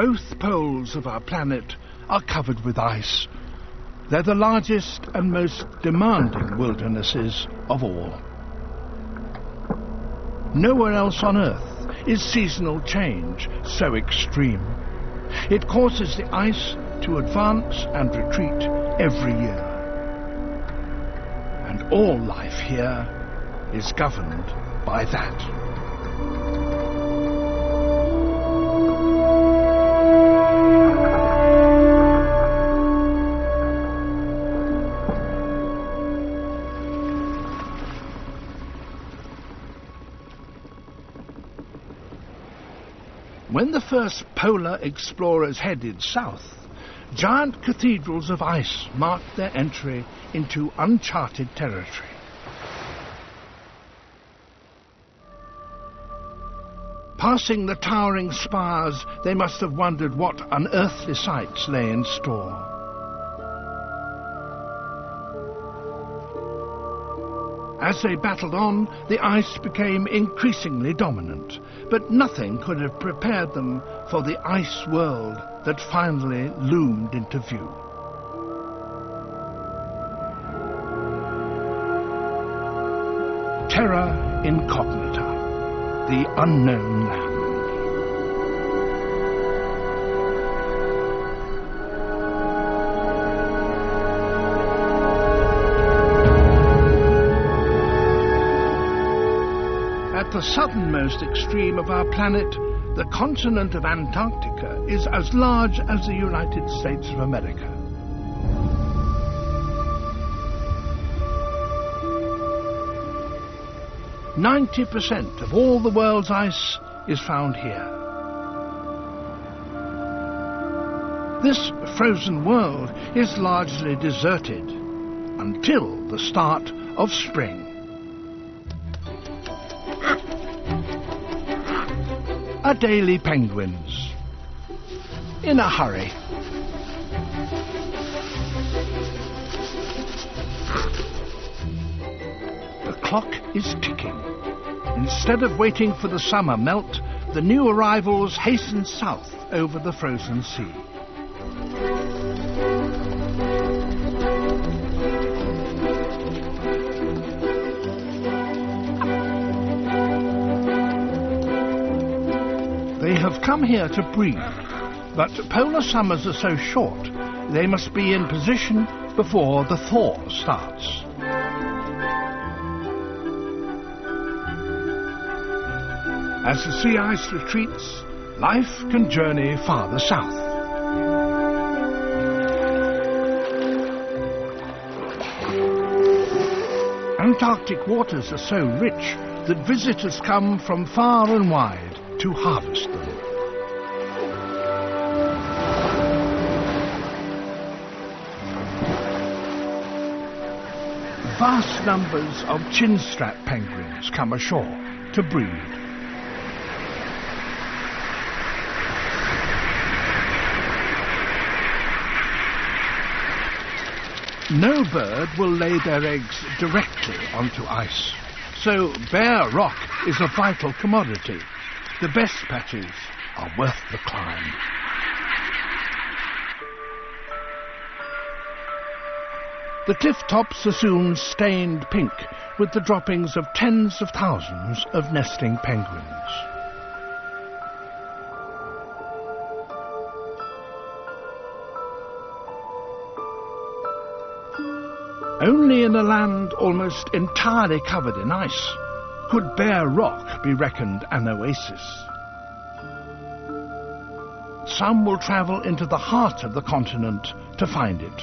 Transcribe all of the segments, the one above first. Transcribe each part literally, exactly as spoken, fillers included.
Both poles of our planet are covered with ice. They're the largest and most demanding wildernesses of all. Nowhere else on Earth is seasonal change so extreme. It causes the ice to advance and retreat every year. And all life here is governed by that. When the first polar explorers headed south, giant cathedrals of ice marked their entry into uncharted territory. Passing the towering spires, they must have wondered what unearthly sights lay in store. As they battled on, the ice became increasingly dominant, but nothing could have prepared them for the ice world that finally loomed into view. Terra Incognita, the unknown land. At the southernmost extreme of our planet, the continent of Antarctica is as large as the United States of America. Ninety percent of all the world's ice is found here. This frozen world is largely deserted until the start of spring. Adelie penguins, in a hurry. The clock is ticking. Instead of waiting for the summer melt, the new arrivals hasten south over the frozen sea. They have come here to breed, but polar summers are so short, they must be in position before the thaw starts. As the sea ice retreats, life can journey farther south. Antarctic waters are so rich that visitors come from far and wide to harvest them. Vast numbers of chinstrap penguins come ashore to breed. No bird will lay their eggs directly onto ice, so bare rock is a vital commodity. The best patches are worth the climb. The cliff tops are soon stained pink with the droppings of tens of thousands of nesting penguins. Only in a land almost entirely covered in ice could bare rock be reckoned an oasis. Some will travel into the heart of the continent to find it.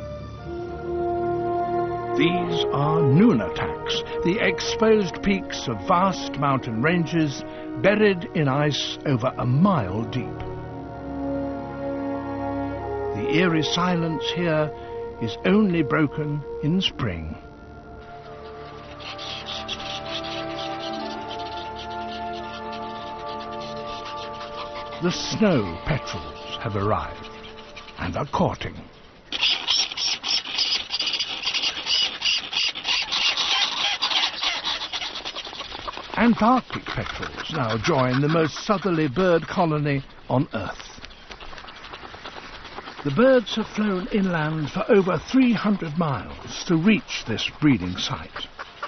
These are Nunataks, the exposed peaks of vast mountain ranges buried in ice over a mile deep. The eerie silence here is only broken in spring. The snow petrels have arrived and are courting. Antarctic petrels now join the most southerly bird colony on Earth. The birds have flown inland for over three hundred miles to reach this breeding site.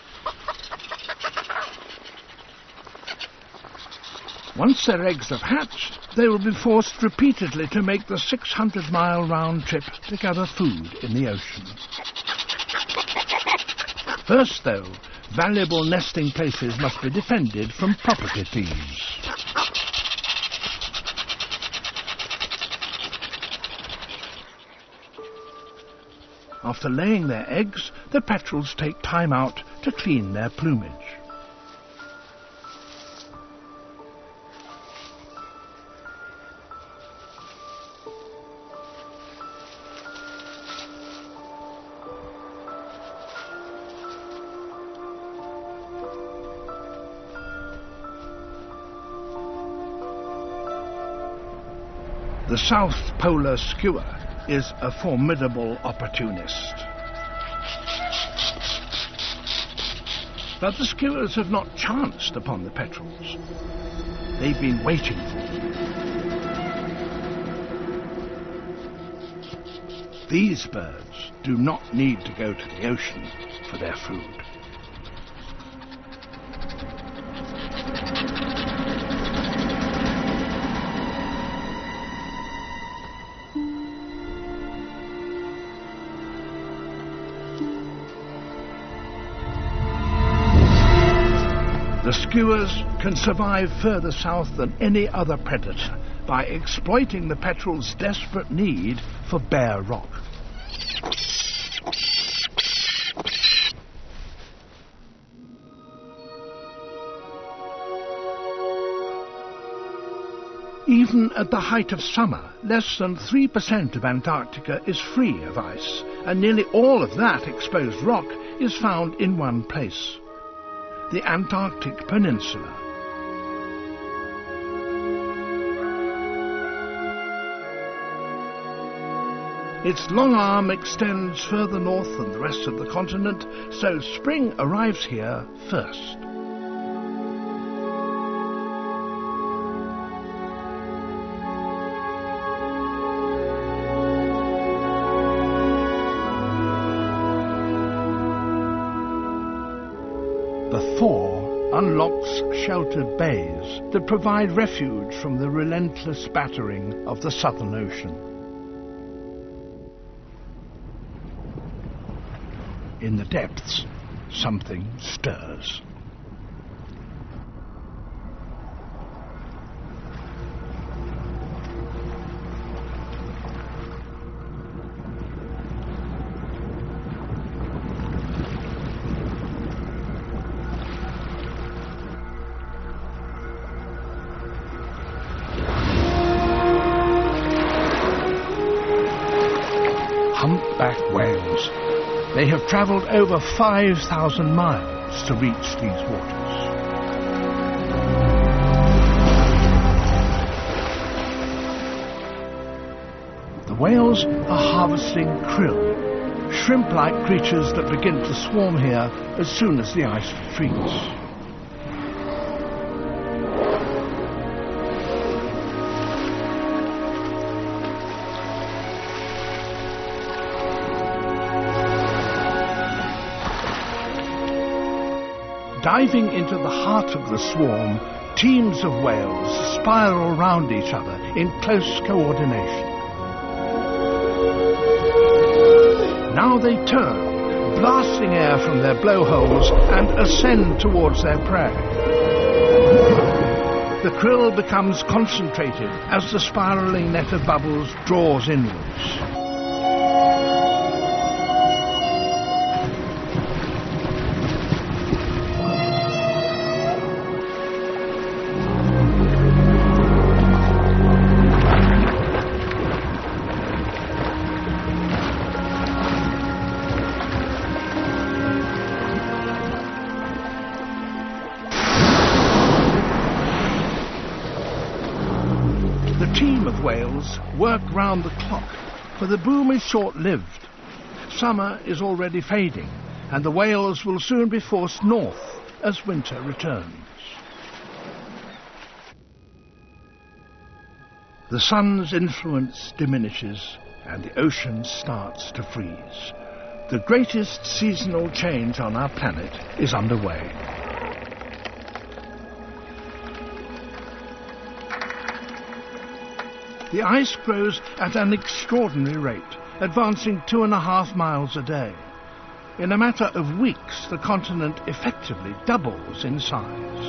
Once their eggs have hatched, they will be forced repeatedly to make the six hundred mile round trip to gather food in the ocean. First, though, valuable nesting places must be defended from property thieves. After laying their eggs, the petrels take time out to clean their plumage. The South Polar skua is a formidable opportunist. But the skuas have not chanced upon the petrels. They've been waiting for them. These birds do not need to go to the ocean for their food. The skuas can survive further south than any other predator by exploiting the petrel's desperate need for bare rock. Even at the height of summer, less than three percent of Antarctica is free of ice, and nearly all of that exposed rock is found in one place: the Antarctic Peninsula. Its long arm extends further north than the rest of the continent, so spring arrives here first. The thaw unlocks sheltered bays that provide refuge from the relentless battering of the Southern Ocean. In the depths, something stirs. Humpback whales. They have travelled over five thousand miles to reach these waters. The whales are harvesting krill, shrimp-like creatures that begin to swarm here as soon as the ice retreats. Diving into the heart of the swarm, teams of whales spiral round each other in close coordination. Now they turn, blasting air from their blowholes, and ascend towards their prey. The krill becomes concentrated as the spiraling net of bubbles draws inwards. The team of whales work round the clock, for the boom is short-lived. Summer is already fading, and the whales will soon be forced north as winter returns. The sun's influence diminishes, and the ocean starts to freeze. The greatest seasonal change on our planet is underway. The ice grows at an extraordinary rate, advancing two and a half miles a day. In a matter of weeks, the continent effectively doubles in size.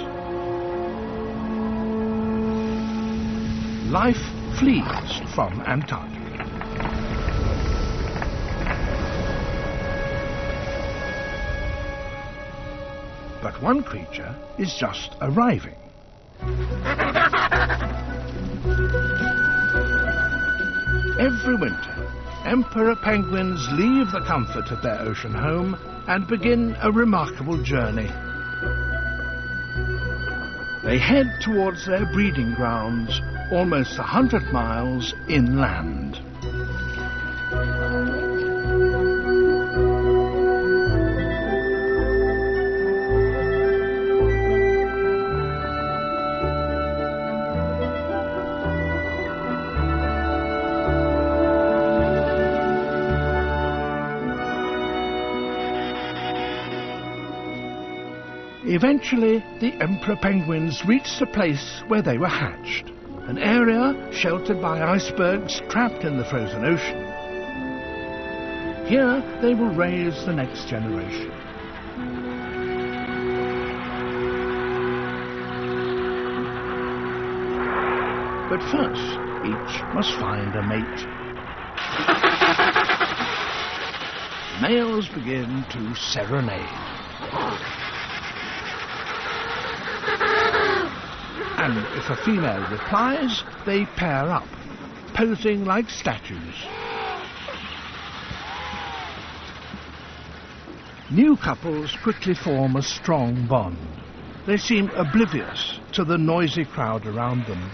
Life flees from Antarctica. But one creature is just arriving. Every winter, emperor penguins leave the comfort of their ocean home and begin a remarkable journey. They head towards their breeding grounds, almost a hundred miles inland. Eventually, the emperor penguins reached the place where they were hatched, an area sheltered by icebergs trapped in the frozen ocean. Here, they will raise the next generation. But first, each must find a mate. Males begin to serenade. And if a female replies, they pair up, posing like statues. New couples quickly form a strong bond. They seem oblivious to the noisy crowd around them.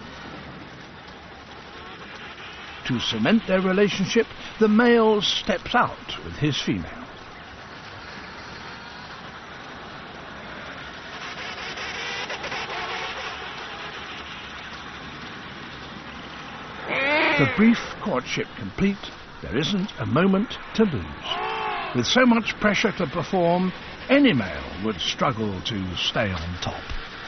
To cement their relationship, the male steps out with his female. The brief courtship complete, there isn't a moment to lose. With so much pressure to perform, any male would struggle to stay on top.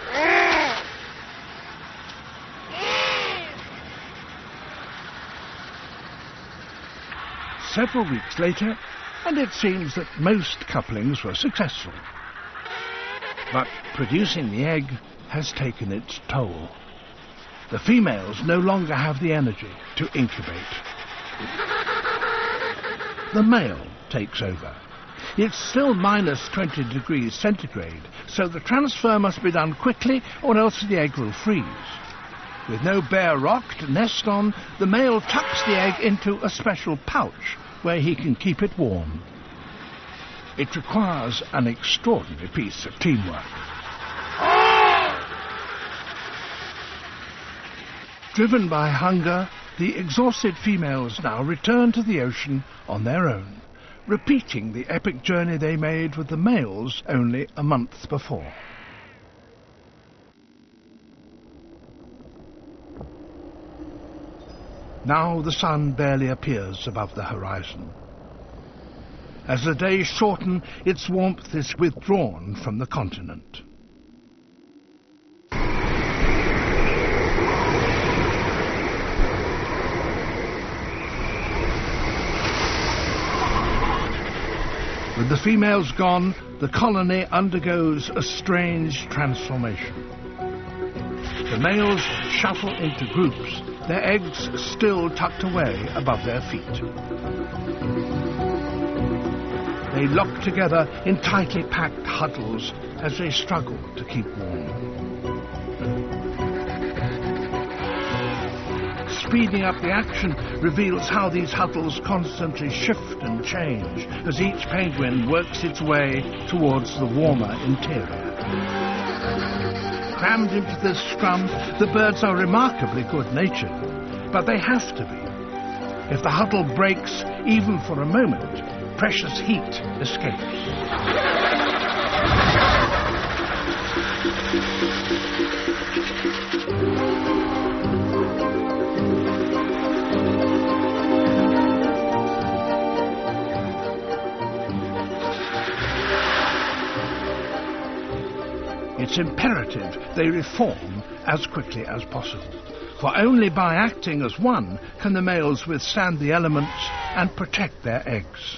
Several weeks later, and it seems that most couplings were successful. But producing the egg has taken its toll. The females no longer have the energy to incubate. The male takes over. It's still minus twenty degrees centigrade, so the transfer must be done quickly or else the egg will freeze. With no bare rock to nest on, the male tucks the egg into a special pouch where he can keep it warm. It requires an extraordinary piece of teamwork. Driven by hunger, the exhausted females now return to the ocean on their own, repeating the epic journey they made with the males only a month before. Now the sun barely appears above the horizon. As the days shorten, its warmth is withdrawn from the continent. With the females gone, the colony undergoes a strange transformation. The males shuffle into groups, their eggs still tucked away above their feet. They lock together in tightly packed huddles as they struggle to keep warm. Speeding up the action reveals how these huddles constantly shift and change as each penguin works its way towards the warmer interior. Crammed into this scrum, the birds are remarkably good-natured, but they have to be. If the huddle breaks, even for a moment, precious heat escapes. It's imperative they reform as quickly as possible, for only by acting as one can the males withstand the elements and protect their eggs.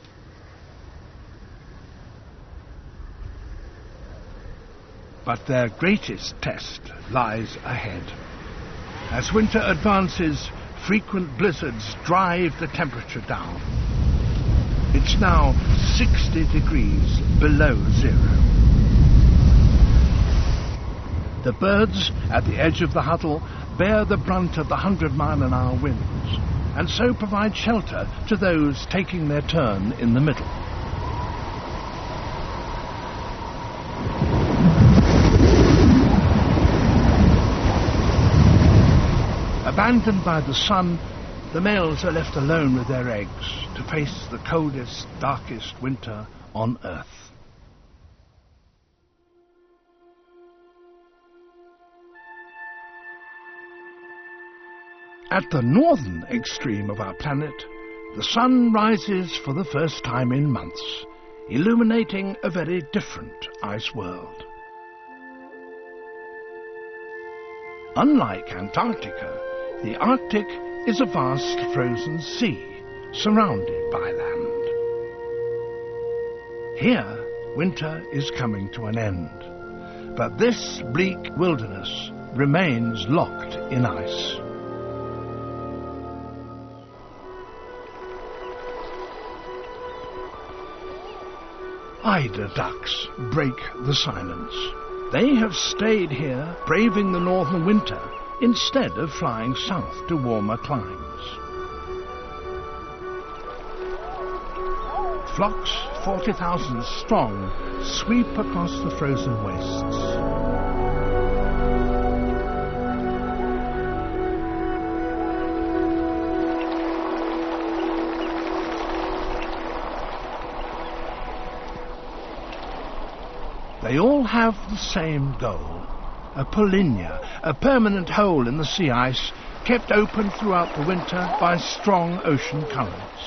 But their greatest test lies ahead. As winter advances, frequent blizzards drive the temperature down. It's now sixty degrees below zero. The birds at the edge of the huddle bear the brunt of the hundred mile an hour winds, and so provide shelter to those taking their turn in the middle. Abandoned by the sun, the males are left alone with their eggs to face the coldest, darkest winter on Earth. At the northern extreme of our planet, the sun rises for the first time in months, illuminating a very different ice world. Unlike Antarctica, the Arctic is a vast frozen sea, surrounded by land. Here, winter is coming to an end, but this bleak wilderness remains locked in ice. Eider ducks break the silence. They have stayed here, braving the northern winter, instead of flying south to warmer climes. Flocks, forty thousand strong, sweep across the frozen wastes. They all have the same goal, a polynya, a permanent hole in the sea ice kept open throughout the winter by strong ocean currents.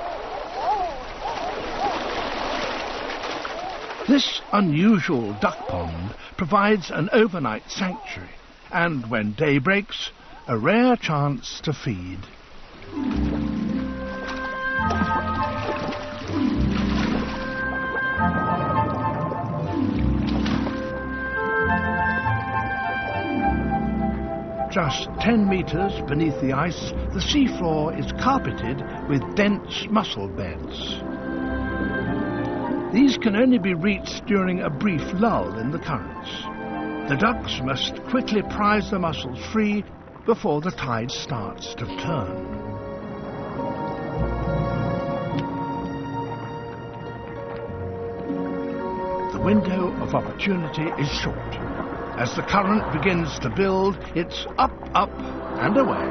This unusual duck pond provides an overnight sanctuary and, when day breaks, a rare chance to feed. Just ten meters beneath the ice, the seafloor is carpeted with dense mussel beds. These can only be reached during a brief lull in the currents. The ducks must quickly prise the mussels free before the tide starts to turn. The window of opportunity is short. As the current begins to build, it's up, up, and away.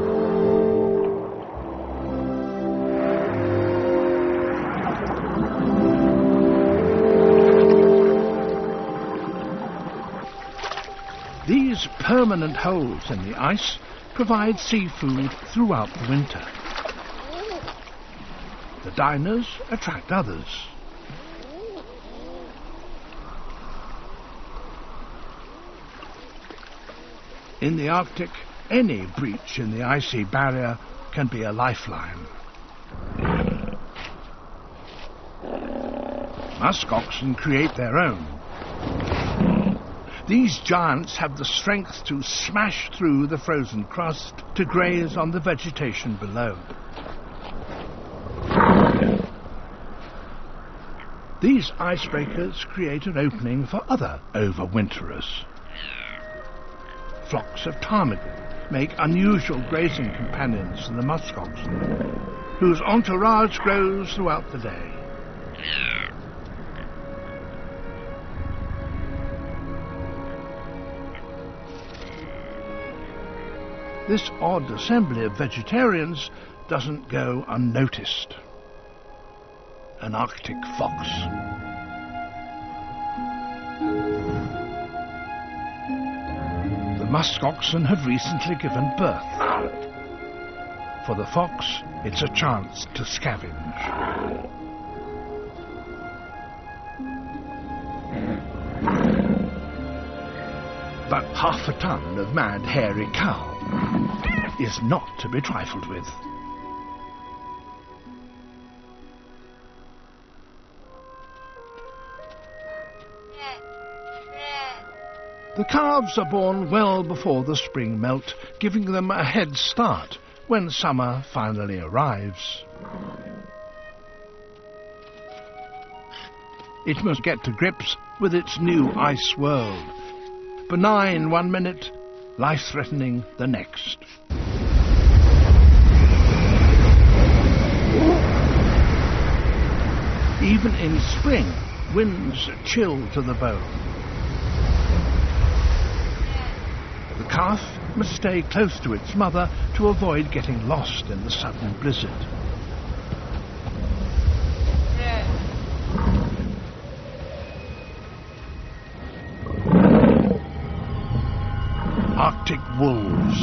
These permanent holes in the ice provide seafood throughout the winter. The diners attract others. In the Arctic, any breach in the icy barrier can be a lifeline. Musk oxen create their own. These giants have the strength to smash through the frozen crust to graze on the vegetation below. These icebreakers create an opening for other overwinterers. Flocks of ptarmigan make unusual grazing companions for the musk oxen, whose entourage grows throughout the day. This odd assembly of vegetarians doesn't go unnoticed. An Arctic fox. The musk oxen have recently given birth. For the fox, it's a chance to scavenge. But half a ton of mad, hairy cow is not to be trifled with. The calves are born well before the spring melt, giving them a head start when summer finally arrives. It must get to grips with its new ice world. Benign one minute, life-threatening the next. Even in spring, winds chill to the bone. The calf must stay close to its mother to avoid getting lost in the sudden blizzard. Arctic wolves.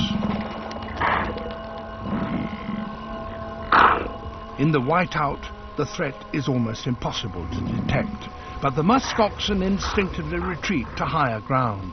In the whiteout, the threat is almost impossible to detect, but the musk oxen instinctively retreat to higher ground.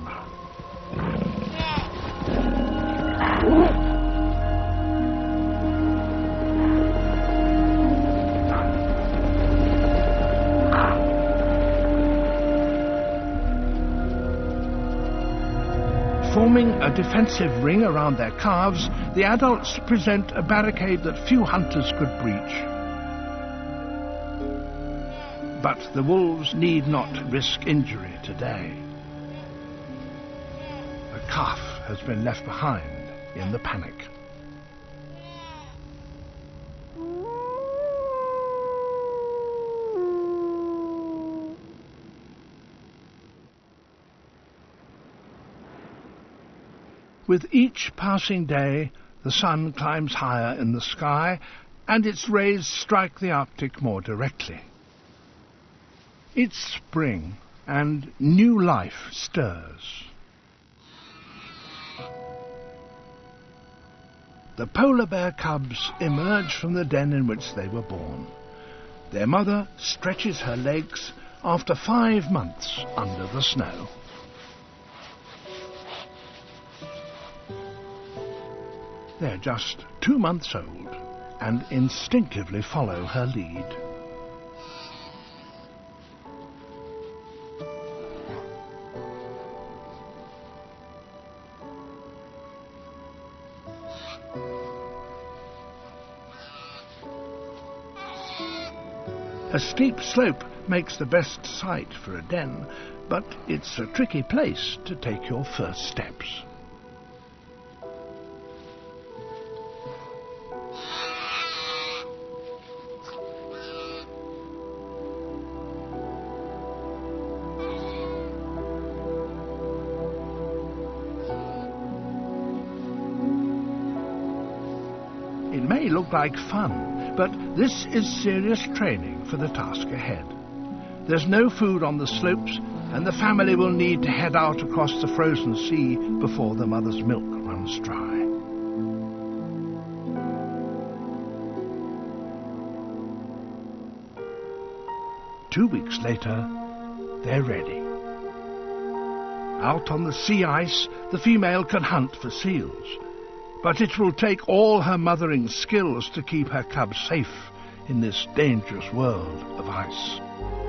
Forming a defensive ring around their calves, the adults present a barricade that few hunters could breach. But the wolves need not risk injury today. A calf has been left behind in the panic. With each passing day, the sun climbs higher in the sky, and its rays strike the Arctic more directly. It's spring, and new life stirs. The polar bear cubs emerge from the den in which they were born. Their mother stretches her legs after five months under the snow. They're just two months old and instinctively follow her lead. A steep slope makes the best site for a den, but it's a tricky place to take your first steps. It may look like fun, but this is serious training for the task ahead. There's no food on the slopes, and the family will need to head out across the frozen sea before the mother's milk runs dry. Two weeks later, they're ready. Out on the sea ice, the female can hunt for seals. But it will take all her mothering skills to keep her cubs safe in this dangerous world of ice.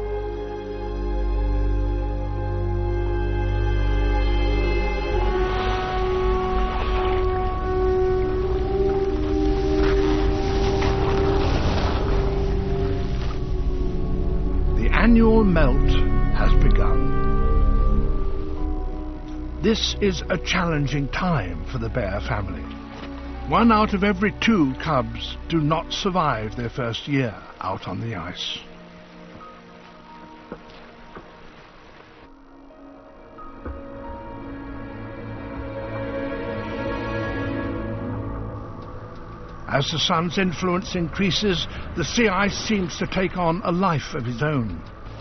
The annual melt has begun. This is a challenging time for the bear family. One out of every two cubs do not survive their first year out on the ice. As the sun's influence increases, the sea ice seems to take on a life of its own.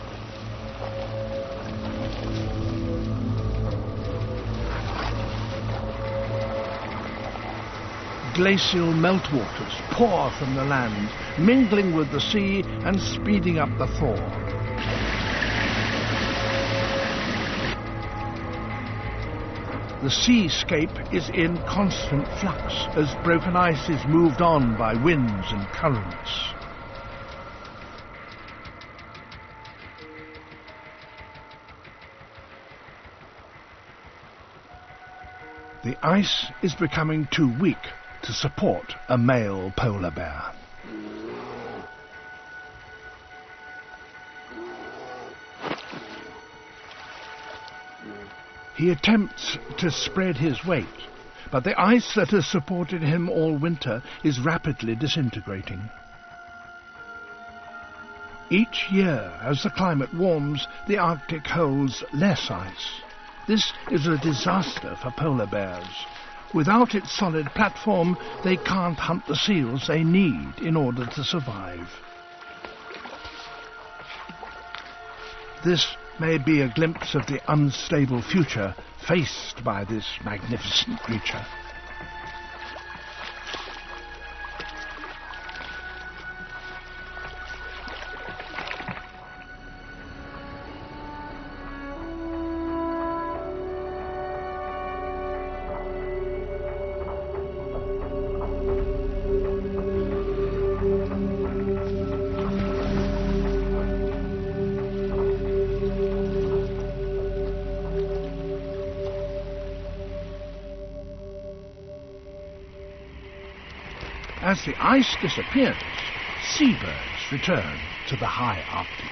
Glacial meltwaters pour from the land, mingling with the sea and speeding up the thaw. The seascape is in constant flux as broken ice is moved on by winds and currents. The ice is becoming too weak to support a male polar bear. He attempts to spread his weight, but the ice that has supported him all winter is rapidly disintegrating. Each year, as the climate warms, the Arctic holds less ice. This is a disaster for polar bears. Without its solid platform, they can't hunt the seals they need in order to survive. This may be a glimpse of the unstable future faced by this magnificent creature. As the ice disappears, seabirds return to the high Arctic.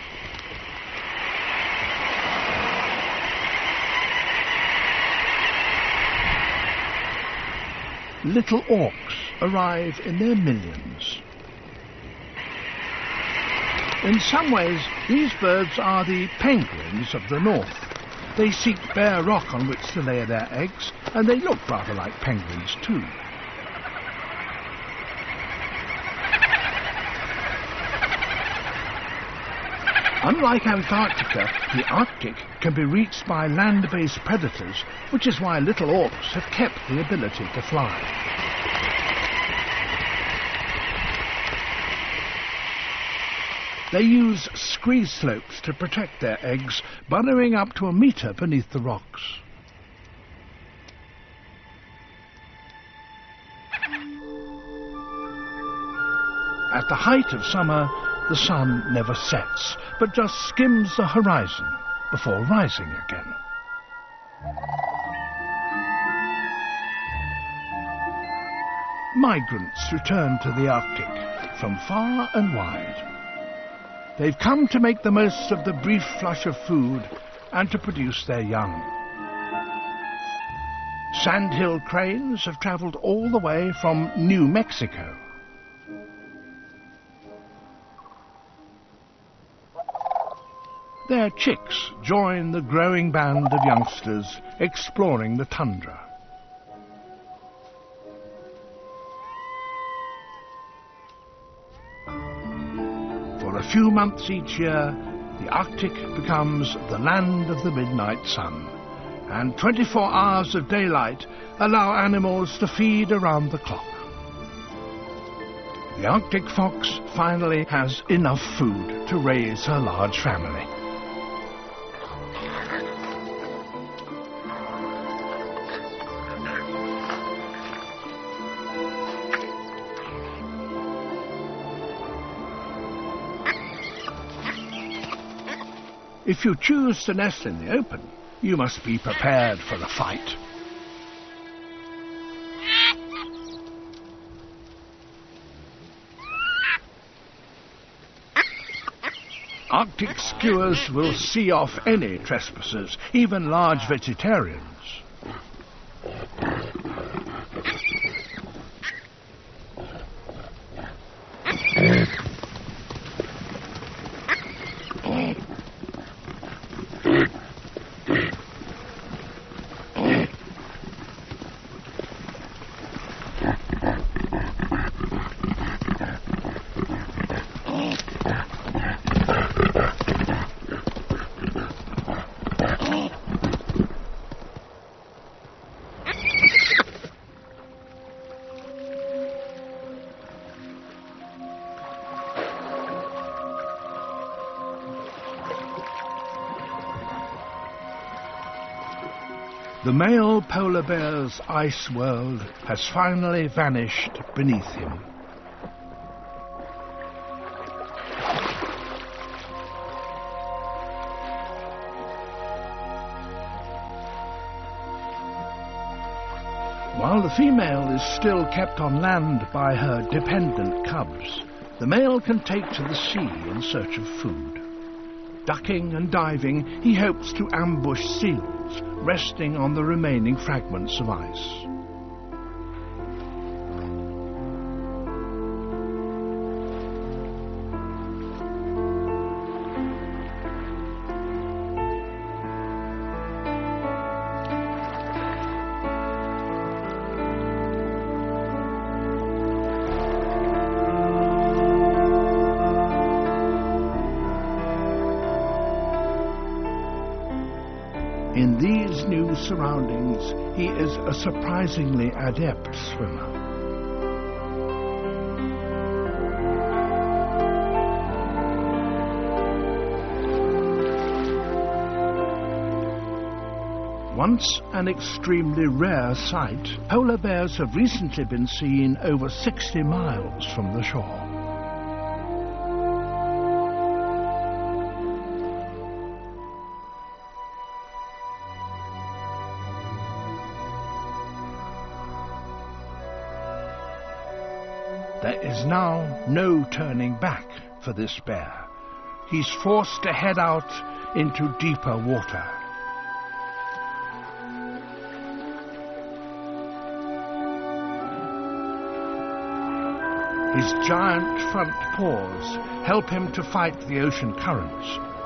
Little auks arrive in their millions. In some ways, these birds are the penguins of the north. They seek bare rock on which to lay their eggs, and they look rather like penguins too. Unlike Antarctica, the Arctic can be reached by land-based predators, which is why little auks have kept the ability to fly. They use scree slopes to protect their eggs, burrowing up to a metre beneath the rocks. At the height of summer, the sun never sets, but just skims the horizon before rising again. Migrants return to the Arctic from far and wide. They've come to make the most of the brief flush of food and to produce their young. Sandhill cranes have travelled all the way from New Mexico. Their chicks join the growing band of youngsters exploring the tundra. For a few months each year, the Arctic becomes the land of the midnight sun, and twenty-four hours of daylight allow animals to feed around the clock. The Arctic fox finally has enough food to raise her large family. If you choose to nest in the open, you must be prepared for a fight. Arctic skuas will see off any trespassers, even large vegetarians. The male polar bear's ice world has finally vanished beneath him. While the female is still kept on land by her dependent cubs, the male can take to the sea in search of food. Ducking and diving, he hopes to ambush seals, resting on the remaining fragments of ice. In these new surroundings, he is a surprisingly adept swimmer. Once an extremely rare sight, polar bears have recently been seen over sixty miles from the shore. There is now no turning back for this bear. He's forced to head out into deeper water. His giant front paws help him to fight the ocean currents.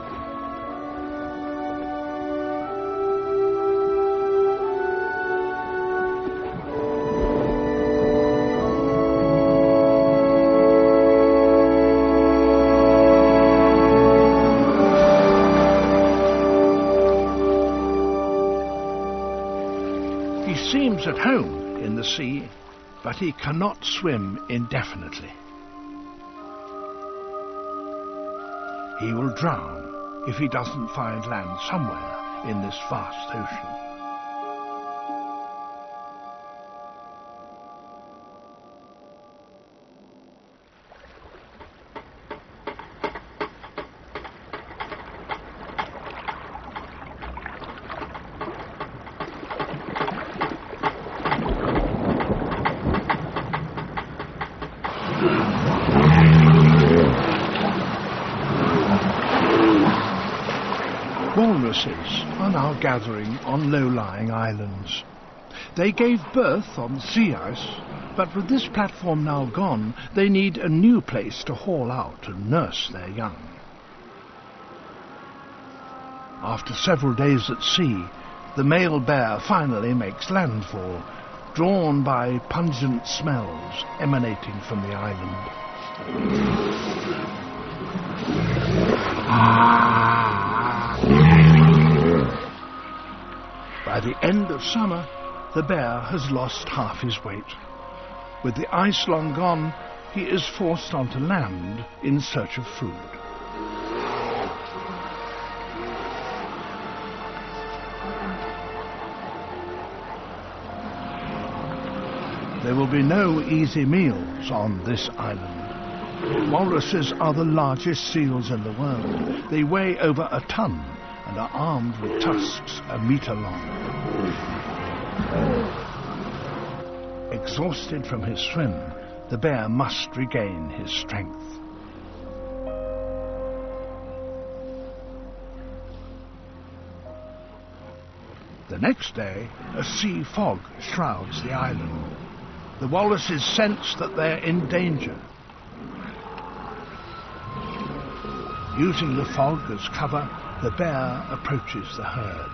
He seems at home in the sea, but he cannot swim indefinitely. He will drown if he doesn't find land somewhere in this vast ocean. Walruses are now gathering on low-lying islands. They gave birth on sea ice, but with this platform now gone, they need a new place to haul out and nurse their young. After several days at sea, the male bear finally makes landfall, drawn by pungent smells emanating from the island. By the end of summer, the bear has lost half his weight. With the ice long gone, he is forced onto land in search of food. There will be no easy meals on this island. Walruses are the largest seals in the world. They weigh over a ton and are armed with tusks a meter long. Exhausted from his swim, the bear must regain his strength. The next day, a sea fog shrouds the island. The walruses sense that they're in danger. Using the fog as cover, the bear approaches the herd.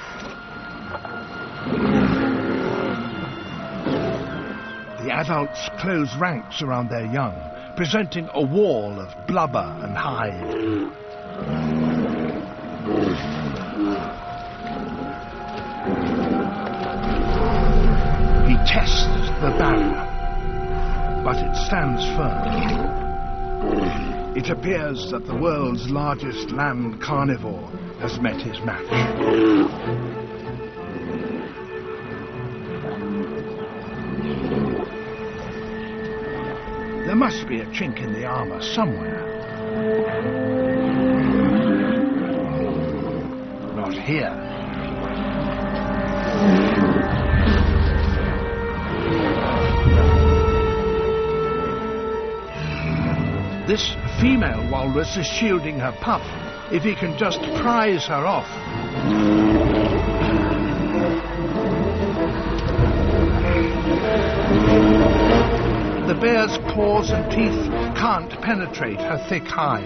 The adults close ranks around their young, presenting a wall of blubber and hide. He tests the barrier, but it stands firm. It appears that the world's largest land carnivore has met his match. must be a chink in the armour somewhere. Not here. This female walrus is shielding her pup. If he can just prise her off. The bear's claws and teeth can't penetrate her thick hide.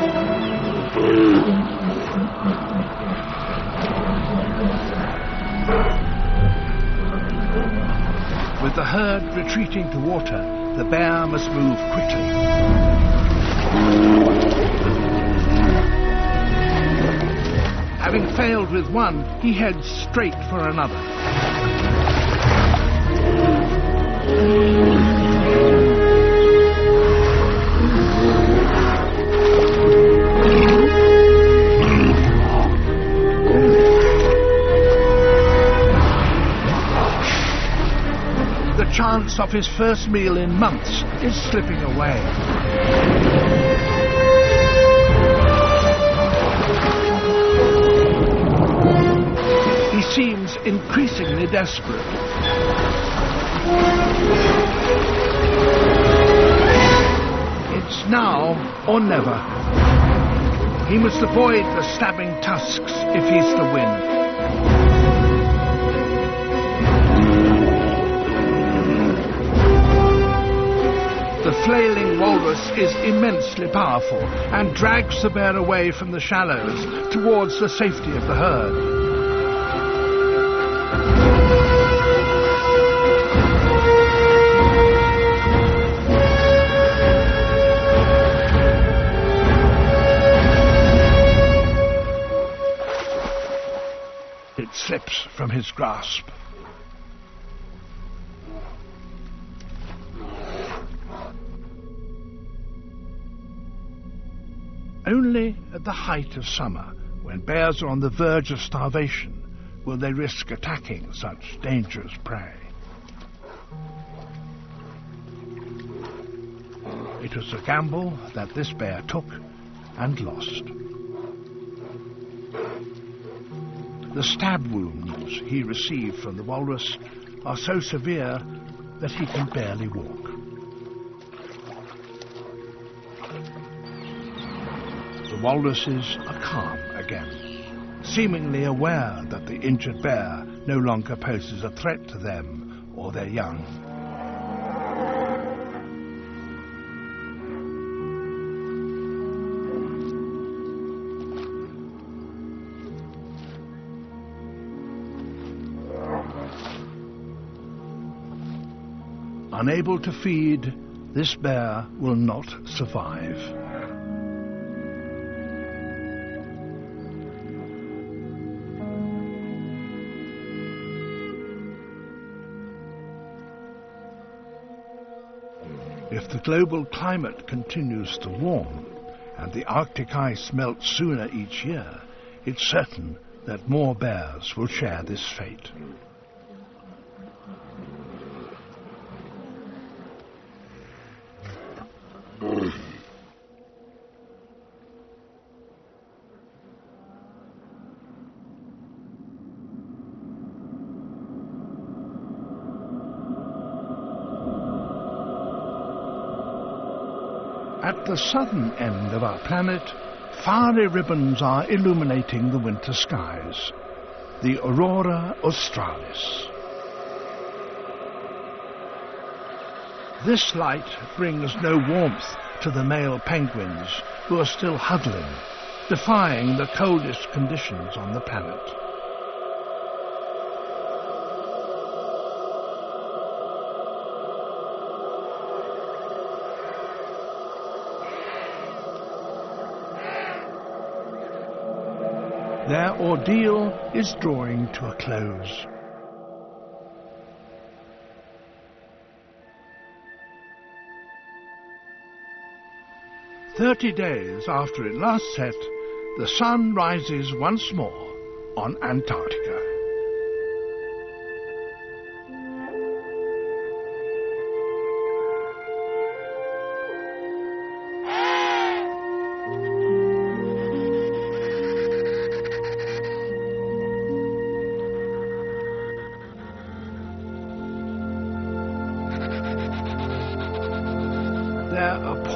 With the herd retreating to water, the bear must move quickly. Having failed with one, he heads straight for another. The chance of his first meal in months is slipping away. He seems increasingly desperate. It's now or never. He must avoid the stabbing tusks if he's to win. The flailing walrus is immensely powerful and drags the bear away from the shallows towards the safety of the herd. It slips from his grasp. Only at the height of summer, when bears are on the verge of starvation, will they risk attacking such dangerous prey. It was a gamble that this bear took and lost. The stab wounds he received from the walrus are so severe that he can barely walk. The walruses are calm again, seemingly aware that the injured bear no longer poses a threat to them or their young. Unable to feed, this bear will not survive. If the global climate continues to warm and the Arctic ice melts sooner each year, it's certain that more bears will share this fate. At the southern end of our planet, fiery ribbons are illuminating the winter skies, the Aurora Australis. This light brings no warmth to the male penguins, who are still huddling, defying the coldest conditions on the planet. Their ordeal is drawing to a close. Thirty days after it last set, the sun rises once more on Antarctica.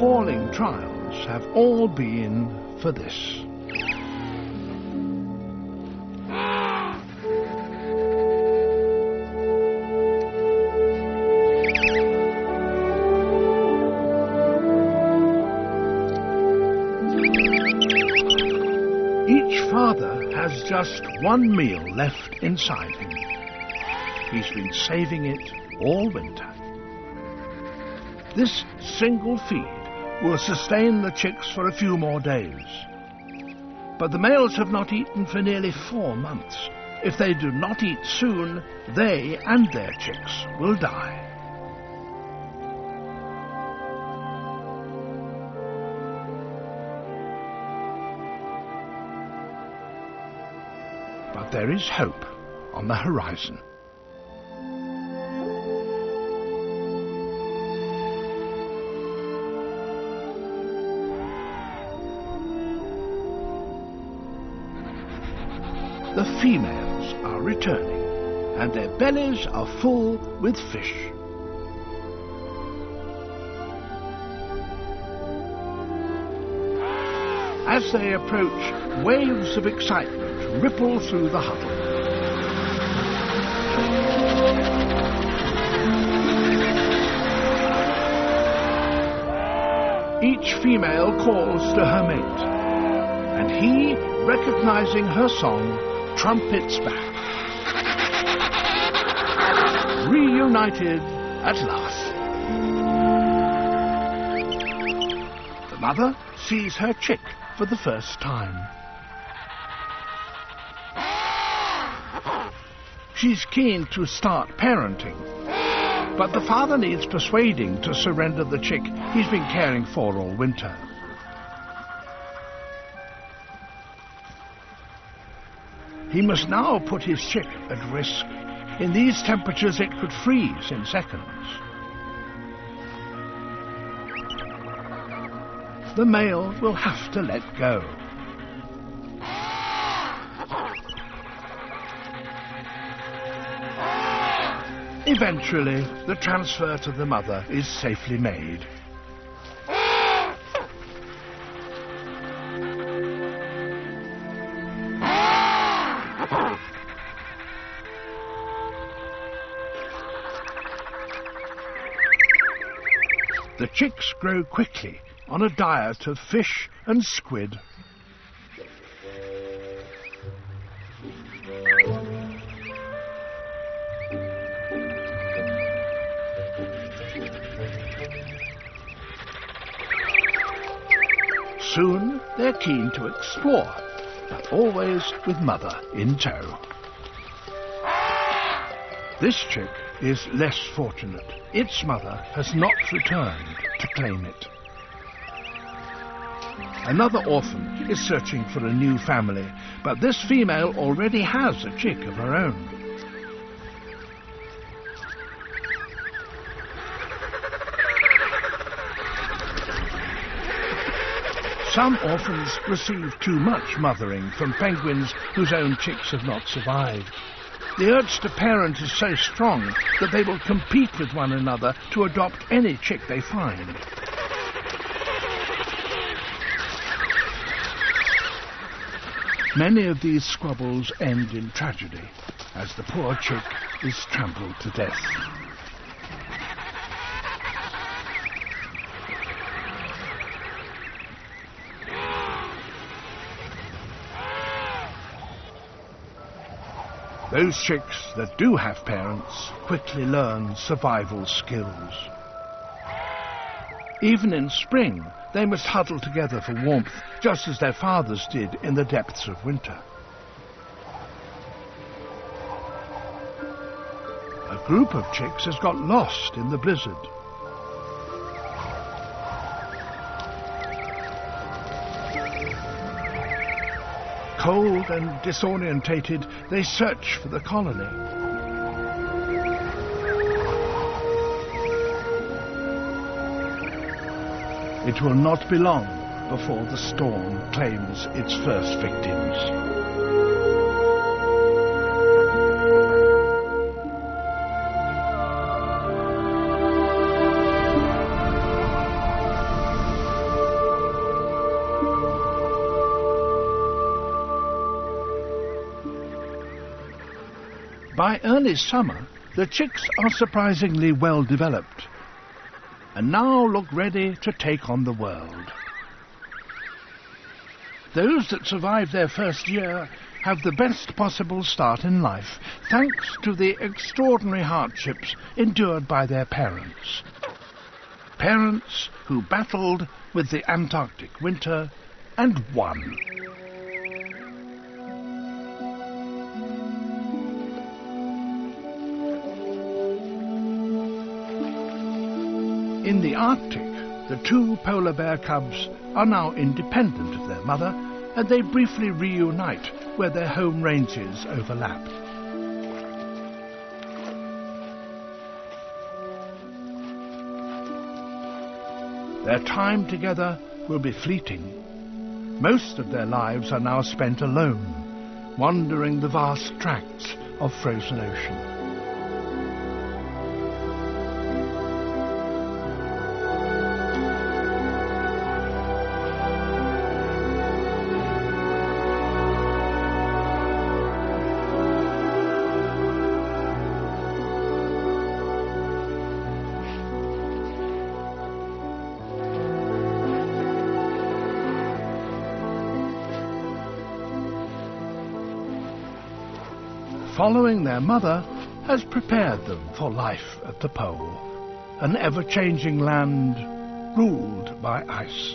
appalling trials have all been for this. Each father has just one meal left inside him. He's been saving it all winter. This single feed will sustain the chicks for a few more days. But the males have not eaten for nearly four months. If they do not eat soon, they and their chicks will die. But there is hope on the horizon. The females are returning, and their bellies are full with fish. As they approach, waves of excitement ripple through the huddle. Each female calls to her mate, and he, recognizing her song, trumpets back. Reunited at last. The mother sees her chick for the first time. She's keen to start parenting, but the father needs persuading to surrender the chick he's been caring for all winter. He must now put his chick at risk. In these temperatures it could freeze in seconds. The male will have to let go. Eventually, the transfer to the mother is safely made. The chicks grow quickly on a diet of fish and squid. Soon they're keen to explore, but always with mother in tow. This chick is less fortunate. Its mother has not returned to claim it. Another orphan is searching for a new family, but this female already has a chick of her own. Some orphans receive too much mothering from penguins whose own chicks have not survived. The urge to parent is so strong that they will compete with one another to adopt any chick they find. Many of these squabbles end in tragedy, as the poor chick is trampled to death. Those chicks that do have parents quickly learn survival skills. Even in spring, they must huddle together for warmth, just as their fathers did in the depths of winter. A group of chicks has got lost in the blizzard. Cold and disorientated, they search for the colony. It will not be long before the storm claims its first victims. By early summer, the chicks are surprisingly well developed, and now look ready to take on the world. Those that survive their first year have the best possible start in life, thanks to the extraordinary hardships endured by their parents. Parents who battled with the Antarctic winter and won. In the Arctic, the two polar bear cubs are now independent of their mother, and they briefly reunite where their home ranges overlap. Their time together will be fleeting. Most of their lives are now spent alone, wandering the vast tracts of frozen ocean. Following their mother has prepared them for life at the pole, an ever-changing land ruled by ice.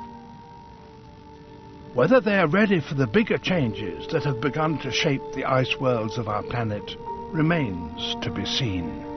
Whether they are ready for the bigger changes that have begun to shape the ice worlds of our planet remains to be seen.